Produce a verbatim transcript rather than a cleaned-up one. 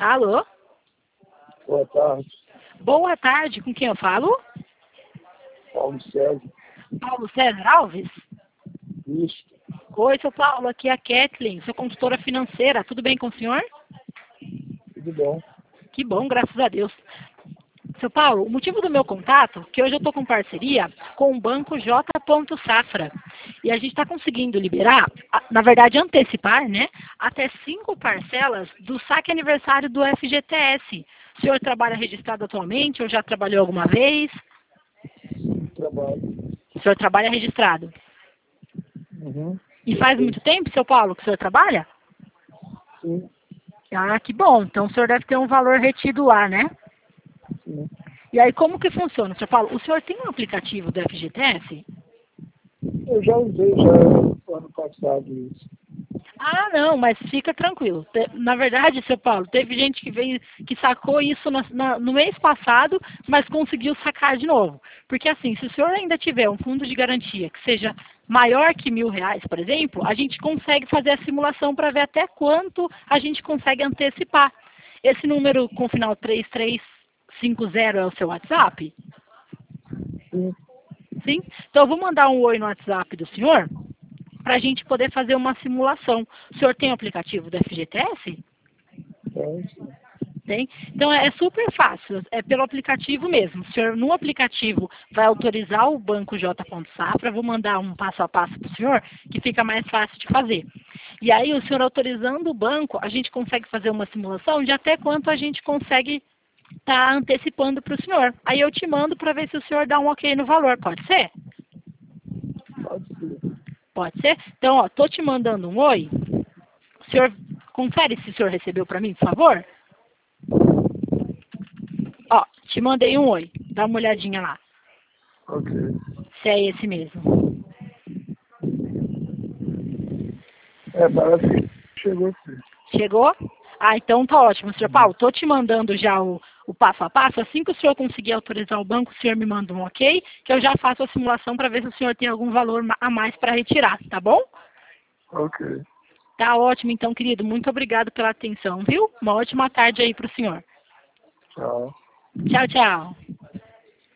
Alô? Boa tarde, Boa tarde, com quem eu falo? Paulo César. Paulo César Alves? Isso, Oi, seu Paulo, aqui é a Kathleen, sou consultora financeira. Tudo bem com o senhor? tudo bom. Que bom, graças a Deus. Seu Paulo, o motivo do meu contato é que hoje eu estou com parceria com o Banco J. Safra. E a gente está conseguindo liberar, a- na verdade antecipar, né, até cinco parcelas do saque aniversário do F G T S. O senhor trabalha registrado atualmente ou já trabalhou alguma vez? Trabalho. O senhor trabalha registrado. Uhum. E faz muito tempo, seu Paulo, que o senhor trabalha? Sim, Ah, que bom. Então o senhor deve ter um valor retido lá, né? sim. E aí, como que funciona, seu Paulo? O senhor tem um aplicativo do F G T S? Eu já usei já ano passado isso. Ah, não, mas fica tranquilo. Te- Na verdade, seu Paulo, teve gente que veio, que sacou isso na- na- no mês passado, mas conseguiu sacar de novo. Porque assim, se o senhor ainda tiver um fundo de garantia que seja maior que mil reais, por exemplo, a gente consegue fazer a simulação para ver até quanto a gente consegue antecipar. Esse número com final três três cinco zero é o seu WhatsApp? Sim, Sim? Então eu vou mandar um oi no WhatsApp do senhor para a gente poder fazer uma simulação. O senhor tem o aplicativo do F G T S? tem, sim. Tem? Então é super fácil, é pelo aplicativo mesmo. O senhor, no aplicativo, vai autorizar o banco J. Safra, vou mandar um passo a passo para o senhor, que fica mais fácil de fazer. E aí, o senhor autorizando o banco, a gente consegue fazer uma simulação de até quanto a gente consegue estar antecipando para o senhor. Aí eu te mando para ver se o senhor dá um ok no valor, pode ser? Pode ser. Pode ser? Então, ó, tô te mandando um oi. O senhor, confere se o senhor recebeu para mim, por favor? Ó, te mandei um oi. Dá uma olhadinha lá. Ok. Se é esse mesmo. É, parece que chegou aqui. Chegou? Ah, então tá ótimo, senhor Paulo. Tô te mandando já o, o passo a passo. Assim que o senhor conseguir autorizar o banco, o senhor me manda um ok, que eu já faço a simulação para ver se o senhor tem algum valor ma- a mais para retirar, tá bom? Ok. Tá ótimo, então, querido. Muito obrigado pela atenção, viu? Uma ótima tarde aí pro senhor. Tchau. Tchau, tchau.